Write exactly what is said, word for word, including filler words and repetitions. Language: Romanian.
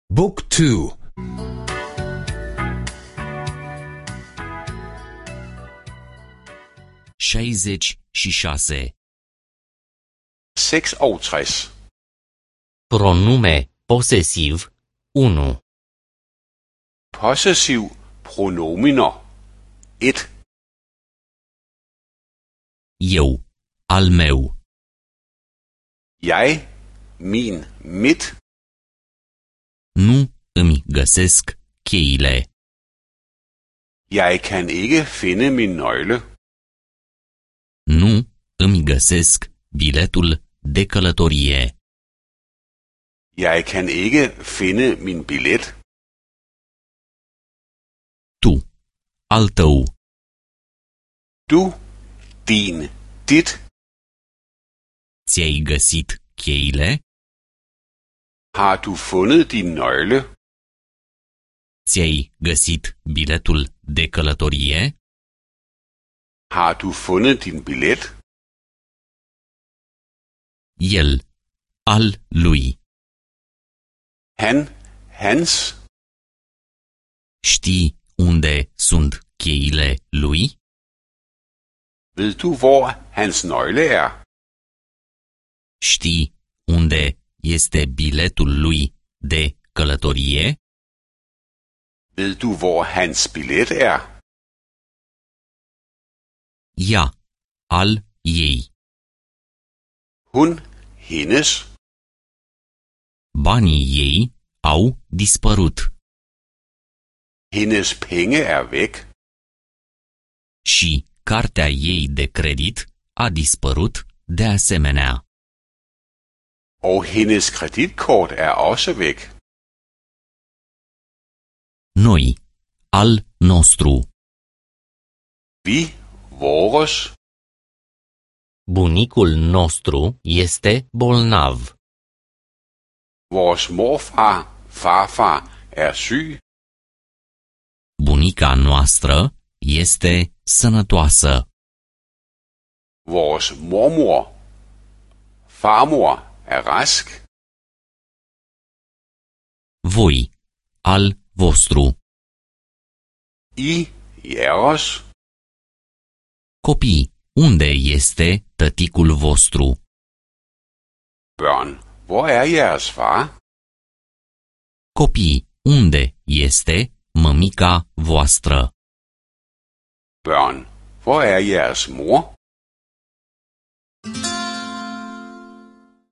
Book two. șaizeci și șase. seksogtres. Pronume posesiv unu. Possessiv pronominer. et. Eu, al meu. Jeg, min, mit. Nu îmi găsesc cheile. Jeg kan ikke finde min nøgle. Nu îmi găsesc biletul de călătorie. Jeg kan ikke finde min billet. Tu, al tău. Du, din, dit. Ți-ai găsit cheile? Har du fundet din nøgle? Ți-ai găsit biletul de călătorie? Har du fundet din billet? El, al lui. Han, hans. Știi unde sunt cheile lui? Ved du, hvor hans nøgle er? Știi unde este biletul lui de călătorie? Ved du, hvor hans billet er? Ea, al ei. Hun, hendes. Banii ei au dispărut. Hendes penge er væk. Și cartea ei de credit a dispărut de asemenea. Og hendes kreditkort er også væk. Noi, al nostru. Vi, vores. Bunicul nostru este bolnav. Vores morfar, farfar er syg. Bunica noastră este sănătoasă. Vores mormor, farmor er rask. Voi, al vostru. I, jeres. Copii, unde este tăticul vostru? Børn, hvor er jeres far? Copii, unde este mămica voastră? Børn, hvor er jeres mor?